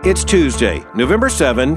It's Tuesday, November 7,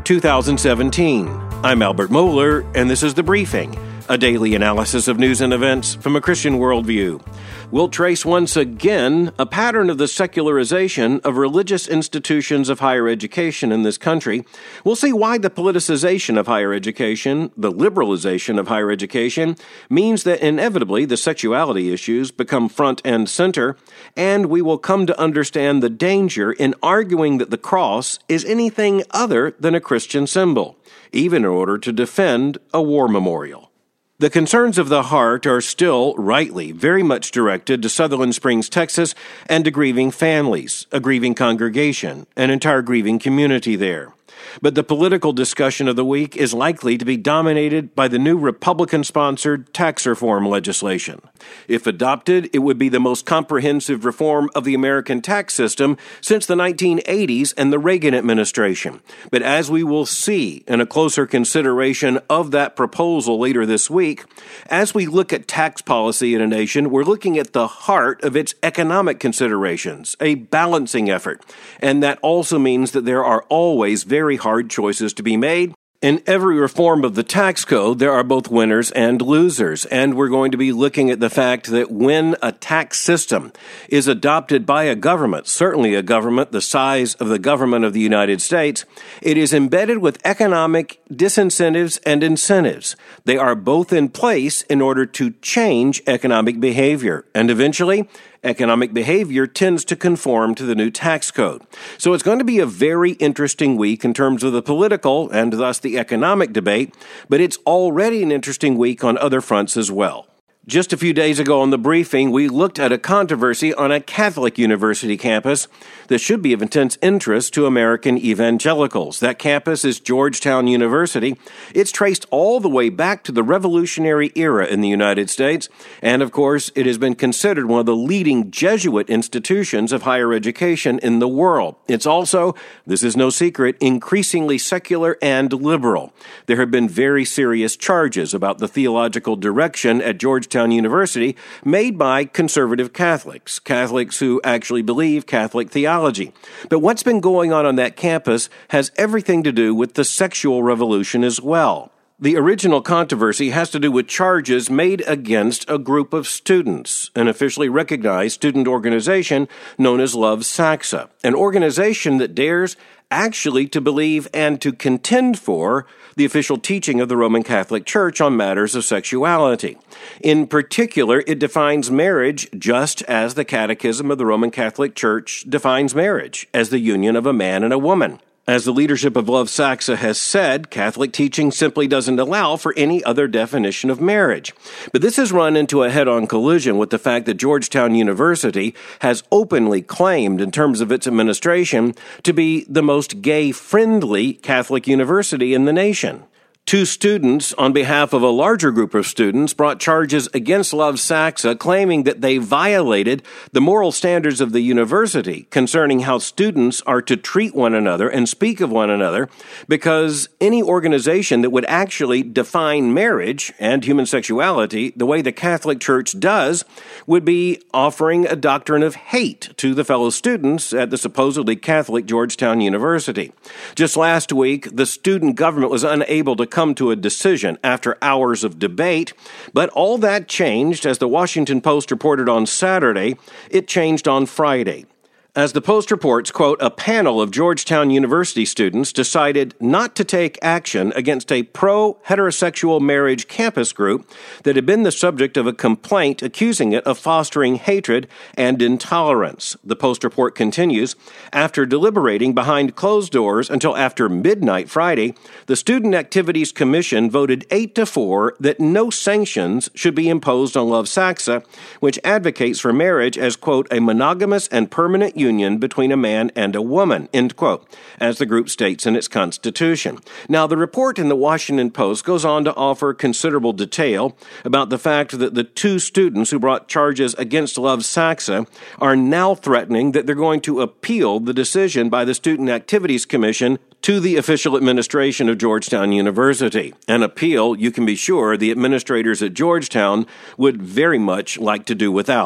2017. I'm Albert Mohler, and this is The Briefing, a daily analysis of news and events from a Christian worldview. We'll trace once again a pattern of the secularization of religious institutions of higher education in this country. We'll see why the politicization of higher education, the liberalization of higher education, means that inevitably the sexuality issues become front and center, and we will come to understand the danger in arguing that the cross is anything other than a Christian symbol, even in order to defend a war memorial. The concerns of the heart are still, rightly, very much directed to Sutherland Springs, Texas, and to grieving families, a grieving congregation, an entire grieving community there. But the political discussion of the week is likely to be dominated by the new Republican-sponsored tax reform legislation. If adopted, it would be the most comprehensive reform of the American tax system since the 1980s and the Reagan administration. But as we will see in a closer consideration of that proposal later this week, as we look at tax policy in a nation, we're looking at the heart of its economic considerations, a balancing effort. And that also means that there are always very hard choices to be made. In every reform of the tax code, there are both winners and losers, and we're going to be looking at the fact that when a tax system is adopted by a government, certainly a government the size of the government of the United States, it is embedded with economic disincentives and incentives. They are both in place in order to change economic behavior, and eventually, economic behavior tends to conform to the new tax code. So it's going to be a very interesting week in terms of the political and thus the economic debate, but it's already an interesting week on other fronts as well. Just a few days ago on The Briefing, we looked at a controversy on a Catholic university campus that should be of intense interest to American evangelicals. That campus is Georgetown University. It's traced all the way back to the Revolutionary era in the United States, and of course, it has been considered one of the leading Jesuit institutions of higher education in the world. It's also, this is no secret, increasingly secular and liberal. There have been very serious charges about the theological direction at Georgetown University made by conservative Catholics who actually believe Catholic theology. But what's been going on that campus has everything to do with the sexual revolution as well. The original controversy has to do with charges made against a group of students, an officially recognized student organization known as Love Saxa, an organization that dares actually to believe and to contend for the official teaching of the Roman Catholic Church on matters of sexuality. In particular, it defines marriage just as the Catechism of the Roman Catholic Church defines marriage, as the union of a man and a woman. As the leadership of Love Saxa has said, Catholic teaching simply doesn't allow for any other definition of marriage. But this has run into a head-on collision with the fact that Georgetown University has openly claimed, in terms of its administration, to be the most gay-friendly Catholic university in the nation. Two students, on behalf of a larger group of students, brought charges against Love Saxa, claiming that they violated the moral standards of the university concerning how students are to treat one another and speak of one another, because any organization that would actually define marriage and human sexuality the way the Catholic Church does would be offering a doctrine of hate to the fellow students at the supposedly Catholic Georgetown University. Just last week, the student government was unable to come to a decision after hours of debate, but all that changed as the Washington Post reported on Saturday. It changed on Friday. As the Post reports, quote, a panel of Georgetown University students decided not to take action against a pro-heterosexual marriage campus group that had been the subject of a complaint accusing it of fostering hatred and intolerance. The Post report continues, after deliberating behind closed doors until after midnight Friday, the Student Activities Commission voted 8-4 that no sanctions should be imposed on Love Saxa, which advocates for marriage as, quote, a monogamous and permanent union between a man and a woman, end quote, as the group states in its constitution. Now, the report in the Washington Post goes on to offer considerable detail about the fact that the two students who brought charges against Love Saxa are now threatening that they're going to appeal the decision by the Student Activities Commission to the official administration of Georgetown University. An appeal, you can be sure, the administrators at Georgetown would very much like to do without.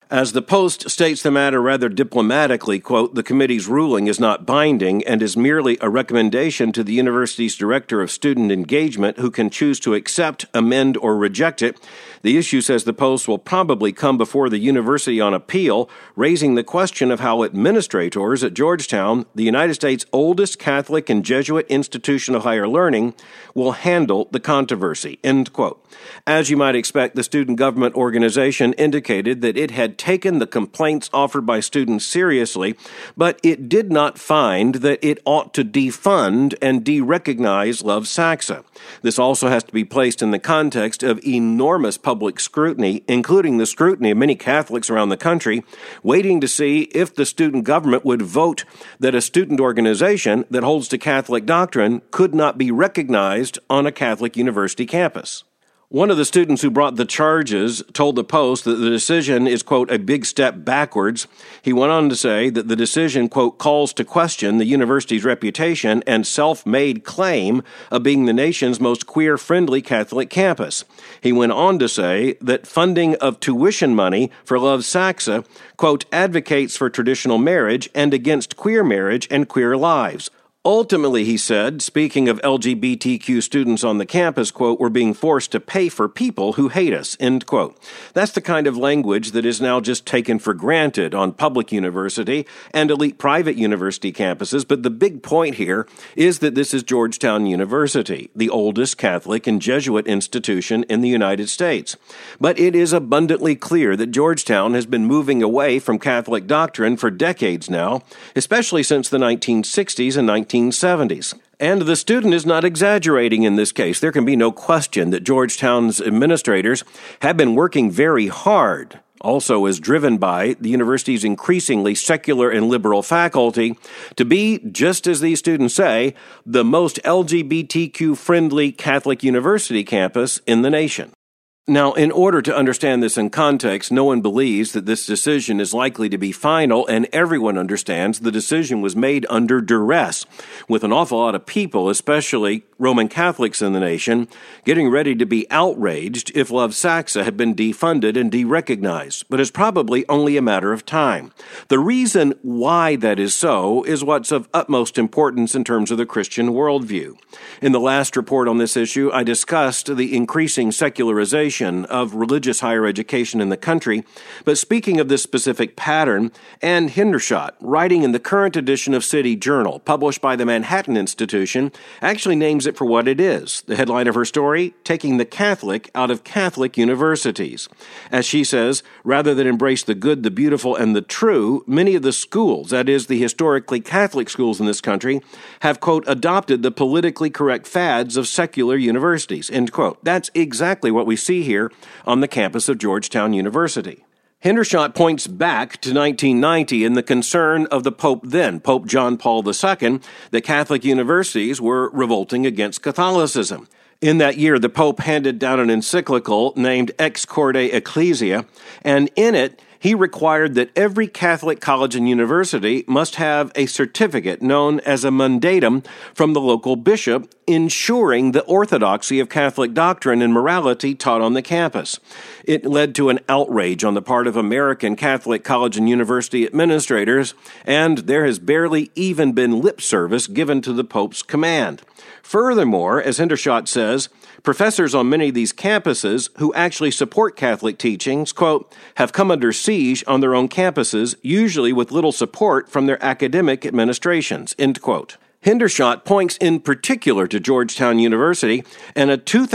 As the Post states the matter rather diplomatically, quote, the committee's ruling is not binding and is merely a recommendation to the university's director of student engagement who can choose to accept, amend, or reject it. The issue, says the Post, will probably come before the university on appeal, raising the question of how administrators at Georgetown, the United States' oldest Catholic and Jesuit institution of higher learning, will handle the controversy, end quote. As you might expect, the student government organization indicated that it had taken the complaints offered by students seriously, but it did not find that it ought to defund and derecognize Love Saxa. This also has to be placed in the context of enormous public scrutiny, including the scrutiny of many Catholics around the country, waiting to see if the student government would vote that a student organization that holds to Catholic doctrine could not be recognized on a Catholic university campus. One of the students who brought the charges told the Post that the decision is, quote, a big step backwards. He went on to say that the decision, quote, calls to question the university's reputation and self-made claim of being the nation's most queer-friendly Catholic campus. He went on to say that funding of tuition money for Love Saxa, quote, advocates for traditional marriage and against queer marriage and queer lives. Ultimately, he said, speaking of LGBTQ students on the campus, quote, we're being forced to pay for people who hate us, end quote. That's the kind of language that is now just taken for granted on public university and elite private university campuses, but the big point here is that this is Georgetown University, the oldest Catholic and Jesuit institution in the United States. But it is abundantly clear that Georgetown has been moving away from Catholic doctrine for decades now, especially since the 1960s and 1970s. And the student is not exaggerating in this case. There can be no question that Georgetown's administrators have been working very hard, also as driven by the university's increasingly secular and liberal faculty, to be, just as these students say, the most LGBTQ-friendly Catholic university campus in the nation. Now, in order to understand this in context, no one believes that this decision is likely to be final, and everyone understands the decision was made under duress, with an awful lot of people, especially Roman Catholics in the nation, getting ready to be outraged if Love Saxa had been defunded and derecognized. But it's probably only a matter of time. The reason why that is so is what's of utmost importance in terms of the Christian worldview. In the last report on this issue, I discussed the increasing secularization of religious higher education in the country, but speaking of this specific pattern, Ann Hendershot, writing in the current edition of City Journal, published by the Manhattan Institution, actually names it for what it is. The headline of her story, Taking the Catholic Out of Catholic Universities. As she says, rather than embrace the good, the beautiful, and the true, many of the schools, that is, the historically Catholic schools in this country, have, quote, adopted the politically correct fads of secular universities, end quote. That's exactly what we see here on the campus of Georgetown University. Hendershot points back to 1990 and the concern of the Pope then, Pope John Paul II, that Catholic universities were revolting against Catholicism. In that year, the Pope handed down an encyclical named Ex Corde Ecclesia, and in it, he required that every Catholic college and university must have a certificate known as a mandatum from the local bishop, ensuring the orthodoxy of Catholic doctrine and morality taught on the campus. It led to an outrage on the part of American Catholic college and university administrators, and there has barely even been lip service given to the Pope's command. Furthermore, as Hendershot says, professors on many of these campuses who actually support Catholic teachings, quote, have come under siege on their own campuses, usually with little support from their academic administrations, end quote. Hendershot points in particular to Georgetown University and a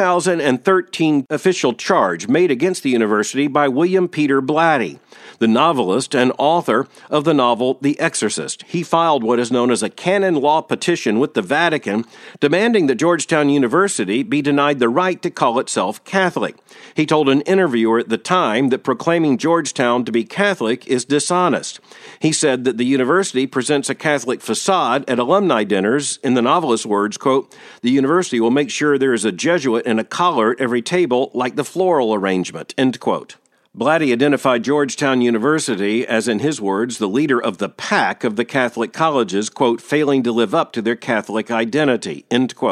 2013 official charge made against the university by William Peter Blatty, the novelist and author of the novel The Exorcist. He filed what is known as a canon law petition with the Vatican, demanding that Georgetown University be denied the right to call itself Catholic. He told an interviewer at the time that proclaiming Georgetown to be Catholic is dishonest. He said that the university presents a Catholic facade at alumni dinners. In the novelist's words, quote, the university will make sure there is a Jesuit and a collar at every table like the floral arrangement, end quote. Blatty identified Georgetown University as, in his words, the leader of the pack of the Catholic colleges, quote, failing to live up to their Catholic identity, end quote.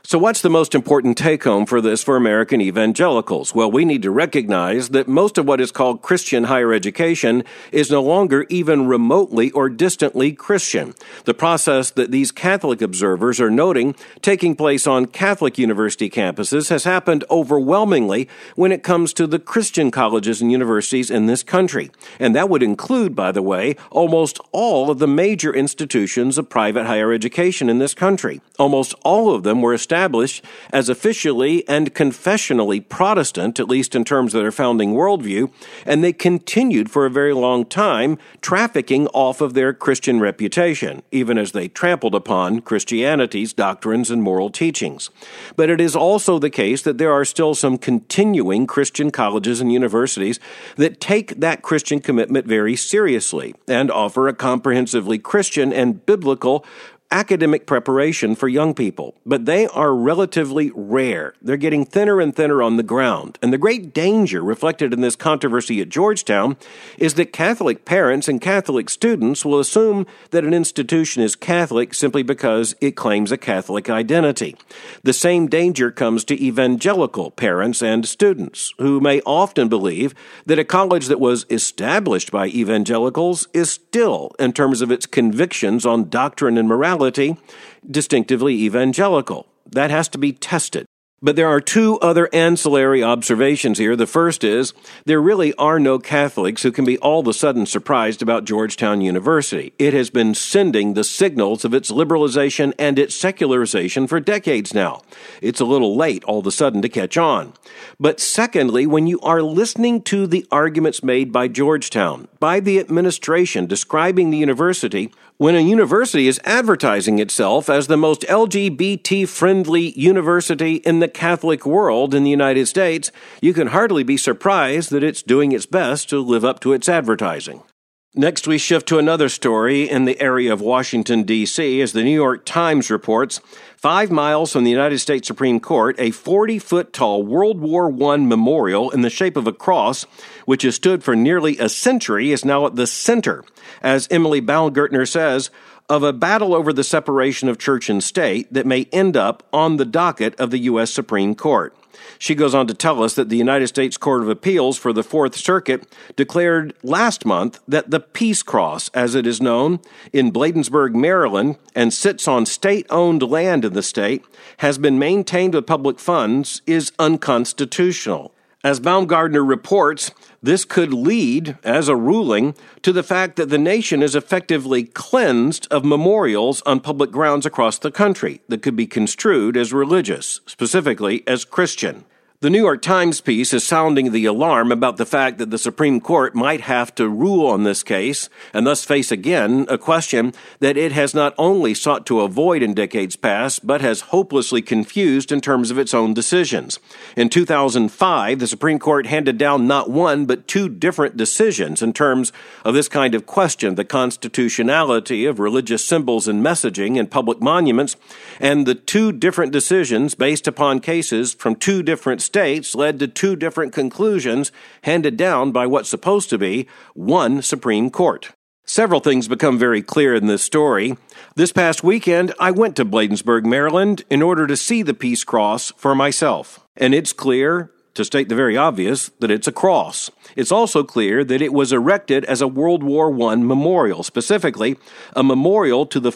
So what's the most important take-home for this for American evangelicals? Well, we need to recognize that most of what is called Christian higher education is no longer even remotely or distantly Christian. The process that these Catholic observers are noting taking place on Catholic university campuses has happened overwhelmingly when it comes to the Christian colleges and universities in this country. And that would include, by the way, almost all of the major institutions of private higher education in this country. Almost all of them were established as officially and confessionally Protestant, at least in terms of their founding worldview, and they continued for a very long time trafficking off of their Christian reputation, even as they trampled upon Christianity's doctrines and moral teachings. But it is also the case that there are still some continuing Christian colleges and universities that take that Christian commitment very seriously and offer a comprehensively Christian and biblical academic preparation for young people, but they are relatively rare. They're getting thinner and thinner on the ground. And the great danger reflected in this controversy at Georgetown is that Catholic parents and Catholic students will assume that an institution is Catholic simply because it claims a Catholic identity. The same danger comes to evangelical parents and students, who may often believe that a college that was established by evangelicals is still, in terms of its convictions on doctrine and morality, distinctively evangelical. That has to be tested. But there are two other ancillary observations here. The first is, there really are no Catholics who can be all of a sudden surprised about Georgetown University. It has been sending the signals of its liberalization and its secularization for decades now. It's a little late all of a sudden to catch on. But secondly, when you are listening to the arguments made by Georgetown, by the administration describing the university, when a university is advertising itself as the most LGBT-friendly university in the Catholic world in the United States, you can hardly be surprised that it's doing its best to live up to its advertising. Next, we shift to another story in the area of Washington, D.C., as the New York Times reports, 5 miles from the United States Supreme Court, a 40-foot-tall World War I memorial in the shape of a cross, which has stood for nearly a century, is now at the center, as Emily Baumgartner says, of a battle over the separation of church and state that may end up on the docket of the U.S. Supreme Court. She goes on to tell us that the United States Court of Appeals for the Fourth Circuit declared last month that the Peace Cross, as it is known, in Bladensburg, Maryland, and sits on state-owned land in the state, has been maintained with public funds, is unconstitutional. As Baumgartner reports, this could lead, as a ruling, to the fact that the nation is effectively cleansed of memorials on public grounds across the country that could be construed as religious, specifically as Christian. The New York Times piece is sounding the alarm about the fact that the Supreme Court might have to rule on this case and thus face again a question that it has not only sought to avoid in decades past, but has hopelessly confused in terms of its own decisions. In 2005, the Supreme Court handed down not one, but two different decisions in terms of this kind of question, the constitutionality of religious symbols and messaging in public monuments, and the two different decisions based upon cases from two different states led to two different conclusions handed down by what's supposed to be one Supreme Court. Several things become very clear in this story. This past weekend, I went to Bladensburg, Maryland, in order to see the Peace Cross for myself. And it's clear, to state the very obvious, that it's a cross. It's also clear that it was erected as a World War I memorial, specifically a memorial to the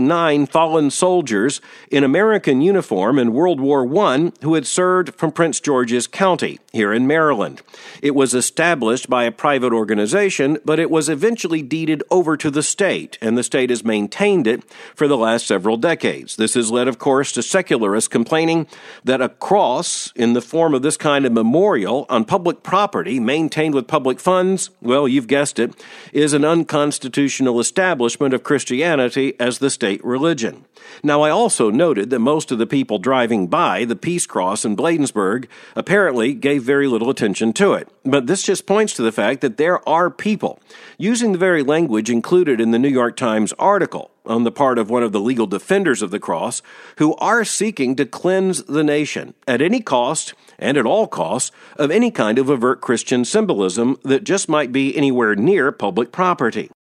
49 fallen soldiers in American uniform in World War I who had served from Prince George's County here in Maryland. It was established by a private organization, but it was eventually deeded over to the state, and the state has maintained it for the last several decades. This has led, of course, to secularists complaining that a cross in the form of this kind of memorial on public property maintained with public funds, well, you've guessed it, is an unconstitutional establishment of Christianity as the state religion. Now, I also noted that most of the people driving by the Peace Cross in Bladensburg apparently gave very little attention to it. But this just points to the fact that there are people using the very language included in the New York Times article on the part of one of the legal defenders of the cross who are seeking to cleanse the nation at any cost and at all costs of any kind of overt Christian symbolism that just might be anywhere near public property.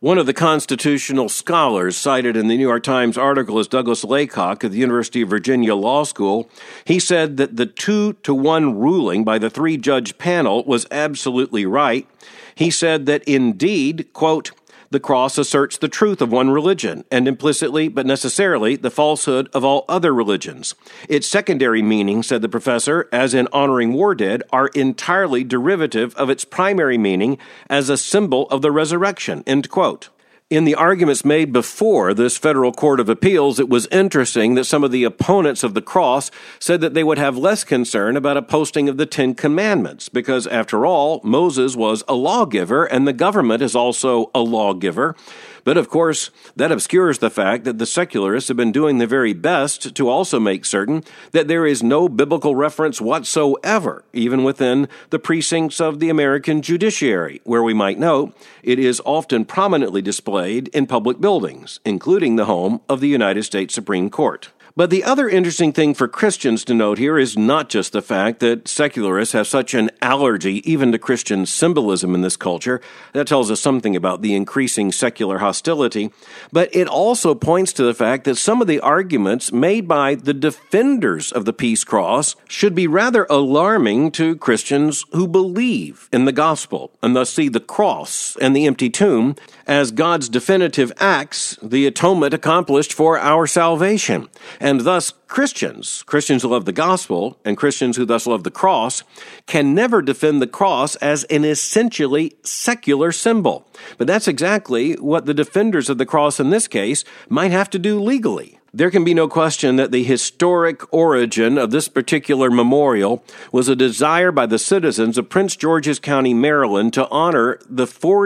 One of the constitutional scholars cited in the New York Times article is Douglas Laycock of the University of Virginia Law School. He said that the 2-1 ruling by the 3-judge panel was absolutely right. He said that indeed, quote, the cross asserts the truth of one religion, and implicitly, but necessarily, the falsehood of all other religions. Its secondary meaning, said the professor, as in honoring war dead, are entirely derivative of its primary meaning as a symbol of the resurrection, end quote. In the arguments made before this federal court of appeals, it was interesting that some of the opponents of the cross said that they would have less concern about a posting of the 10 Commandments, because after all, Moses was a lawgiver and the government is also a lawgiver. But of course, that obscures the fact that the secularists have been doing their very best to also make certain that there is no biblical reference whatsoever, even within the precincts of the American judiciary, where we might note it is often prominently displayed in public buildings, including the home of the United States Supreme Court. But the other interesting thing for Christians to note here is not just the fact that secularists have such an allergy even to Christian symbolism in this culture. That tells us something about the increasing secular hostility. But it also points to the fact that some of the arguments made by the defenders of the peace cross should be rather alarming to Christians who believe in the gospel and thus see the cross and the empty tomb as God's definitive acts, the atonement accomplished for our salvation. And thus, Christians who love the gospel and Christians who thus love the cross can never defend the cross as an essentially secular symbol. But that's exactly what the defenders of the cross in this case might have to do legally. There can be no question that the historic origin of this particular memorial was a desire by the citizens of Prince George's County, Maryland, to honor the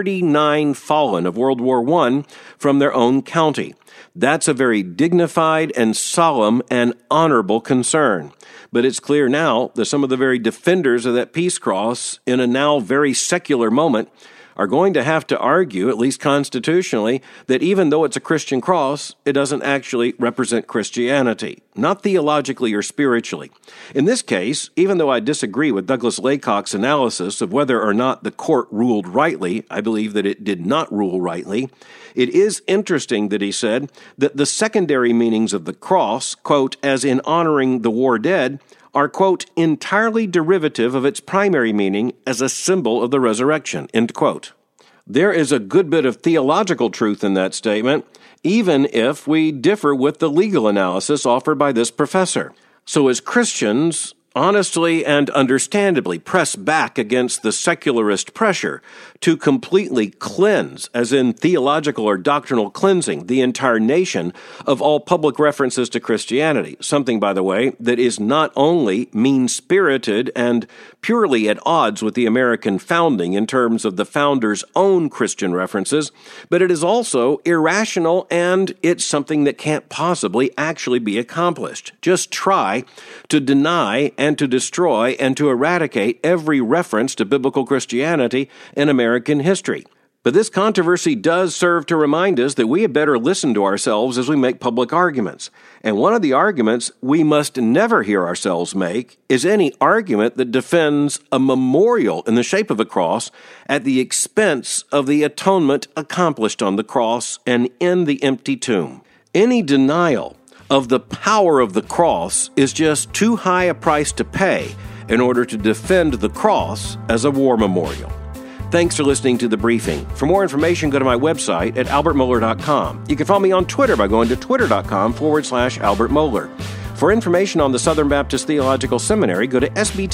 49 fallen of World War I from their own county. That's a very dignified and solemn and honorable concern. But it's clear now that some of the very defenders of that peace cross, in a now very secular moment, are going to have to argue, at least constitutionally, that even though it's a Christian cross, it doesn't actually represent Christianity, not theologically or spiritually. In this case, even though I disagree with Douglas Laycock's analysis of whether or not the court ruled rightly, I believe that it did not rule rightly, it is interesting that he said that the secondary meanings of the cross, quote, as in honoring the war dead, are, quote, entirely derivative of its primary meaning as a symbol of the resurrection, end quote. There is a good bit of theological truth in that statement, even if we differ with the legal analysis offered by this professor. So as Christians, honestly and understandably press back against the secularist pressure to completely cleanse, as in theological or doctrinal cleansing, the entire nation of all public references to Christianity, something, by the way, that is not only mean-spirited and purely at odds with the American founding in terms of the founders' own Christian references, but it is also irrational and it's something that can't possibly actually be accomplished. Just try to deny and to destroy and to eradicate every reference to biblical Christianity in American history. But this controversy does serve to remind us that we had better listen to ourselves as we make public arguments. And one of the arguments we must never hear ourselves make is any argument that defends a memorial in the shape of a cross at the expense of the atonement accomplished on the cross and in the empty tomb. Any denial of the power of the cross is just too high a price to pay in order to defend the cross as a war memorial. Thanks for listening to The Briefing. For more information, go to my website at albertmohler.com. You can follow me on Twitter by going to twitter.com/Albert Mohler. For information on the Southern Baptist Theological Seminary, go to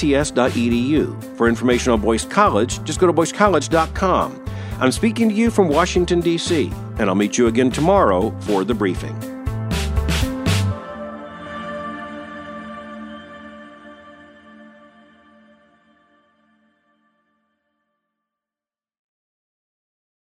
sbts.edu. For information on Boyce College, just go to boycecollege.com. I'm speaking to you from Washington, D.C., and I'll meet you again tomorrow for The Briefing.